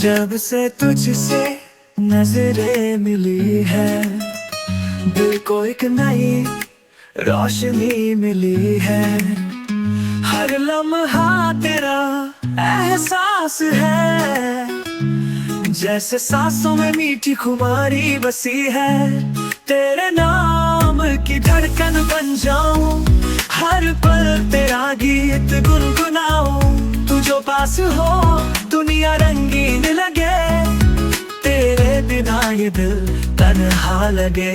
जब से तुझसे नजरें मिली है, दिल को एक नई रोशनी मिली है। हर लम्हा तेरा एहसास है, जैसे सांसों में मीठी खुमारी बसी है। तेरे नाम की धड़कन बन जाऊं, हर पल तेरा गीत गुनगुनाऊं। तू जो पास हो दुनिया रंगीन लगे, तेरे बिना ये दिल तन्हा लगे।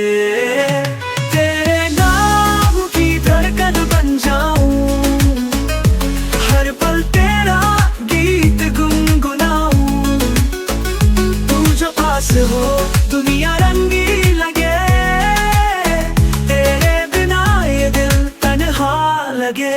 तेरे नाम की धड़कन बन जाऊं, हर पल तेरा गीत गुनगुनाऊं। तू जो पास हो दुनिया रंगीन लगे, तेरे बिना ये दिल तन्हा लगे।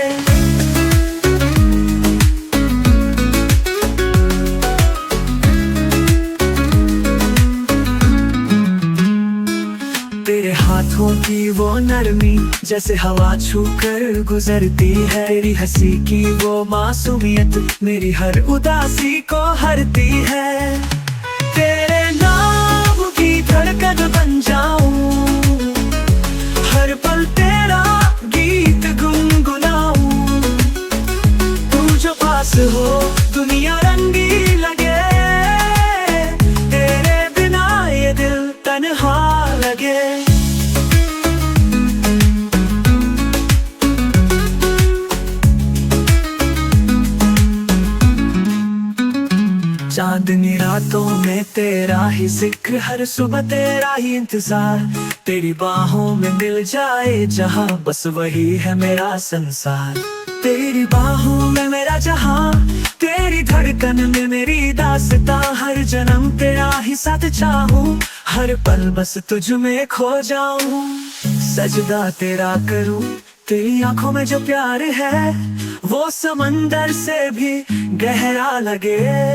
तेरे हाथों की वो नरमी जैसे हवा छू कर गुजरती है। तेरी हंसी की वो मासूमियत मेरी हर उदासी को हरती है। तेरे नाम की धड़कन बन जाऊं, हर पल तेरा गीत गुनगुनाऊं। तू जो पास हो दुनिया रंगीन लगे, तेरे बिना ये दिल तन्हा लगे। चांदनी रातों में तेरा ही जिक्र, हर सुबह तेरा ही इंतजार। तेरी बाहों में मिल जाए जहां, बस वही है मेरा संसार। तेरी बाहों में मेरा जहां, तेरी धड़कन में मेरी दास्तां। हर जन्म तेरा ही साथ चाहूं, हर पल बस तुझ में खो जाऊं। सजदा तेरा करूं, तेरी आंखों में जो प्यार है वो समंदर से भी गहरा लगे।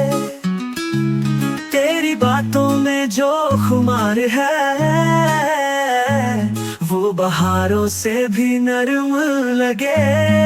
तेरी बातों में जो खुमार है वो बहारों से भी नरम लगे।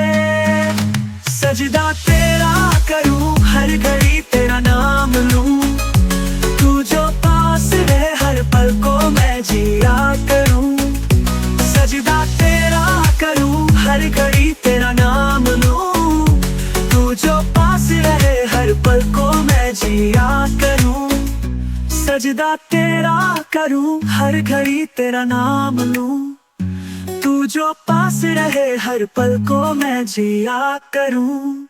सजदा तेरा करूं, हर घड़ी तेरा नाम लूं। तू जो पास रहे हर पल को मैं जिया करूं। सजदा तेरा करूं, हर घड़ी तेरा नाम लूं। तू जो पास रहे हर पल को मैं जिया करूं। सजदा तेरा करूं, हर घड़ी तेरा नाम लूं। तू जो पास रहे हर पल को मैं जिया करूं।